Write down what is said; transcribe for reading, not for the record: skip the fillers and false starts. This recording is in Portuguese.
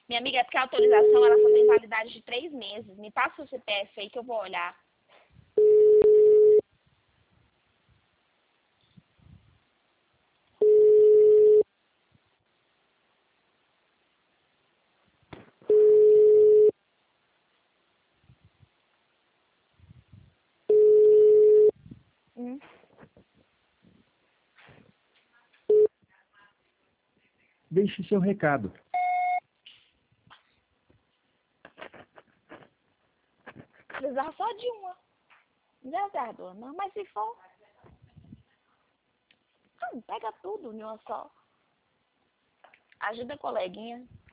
Minha amiga, é porque a autorização ela só tem validade de 3 meses. Me passa o CPF aí que eu vou olhar. Deixe seu recado. Precisava só de uma. Deserto, não, mas se for... pega tudo de uma só. Ajuda a coleguinha.